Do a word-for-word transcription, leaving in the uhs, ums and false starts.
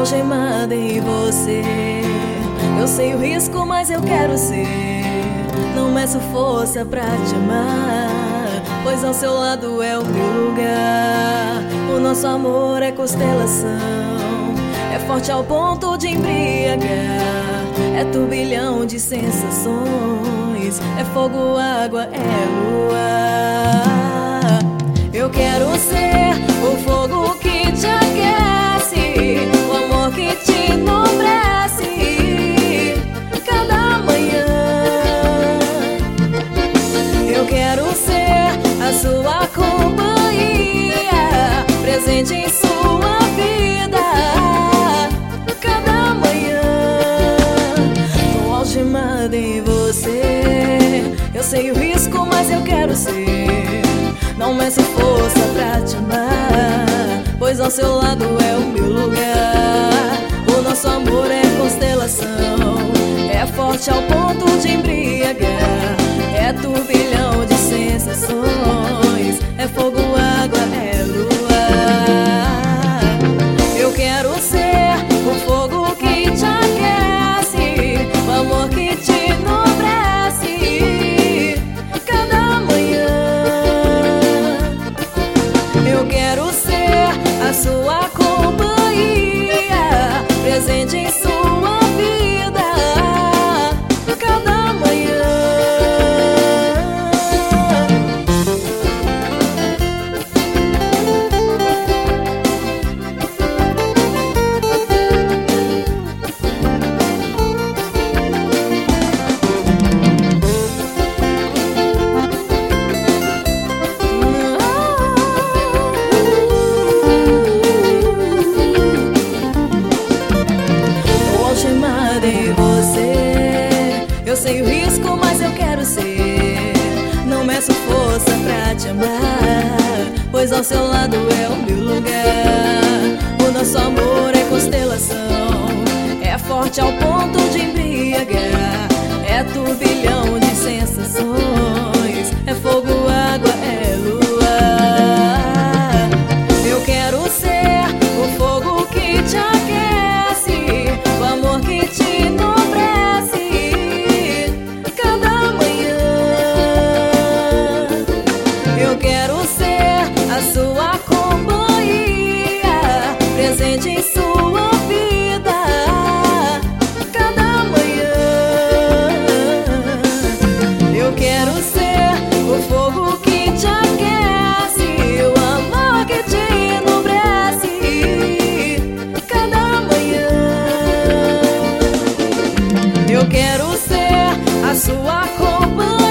algemada em você. Eu sei o risco, mas eu quero ser. Não meço força pra te amar, pois ao seu lado é o meu lugar. O nosso amor é constelação, é forte ao ponto de embriagar. É turbilhão de sensações, é fogo, água, é luar. Eu quero ser o fogo que te aquece, o amor que te enobrece cada manhã. Eu quero ser a sua companhia, presente em sua vida cada manhã. Tô algemada em você. Eu sei o risco, mas eu quero ser. Não meço força pra te amar, pois ao seu lado é o meu lugar. O nosso amor é constelação, é forte ao ponto de embriagar. É turbilhão de sensações, é fogo, água, é luar. Eu quero ser o fogo que te aquece, o amor que te enobrece cada manhã. Eu quero ser a sua companhia, presente em sua vida cada manhã. Em você, eu sei o risco, mas eu quero ser. Não meço força pra te amar, pois ao seu lado é o meu lugar. O nosso amor é constelação, é forte ao ponto de embriagar. É turbilhão de sensações, é fogo, água, é luar. Eu quero ser o fogo que te aquece, o amor que te enobrece cada manhã. Eu quero ser a sua companhia, presente em sua vida cada manhã. Eu quero ser o fogo que te aquece, o amor que te enobrece cada manhã. Eu quero ser a sua companhia,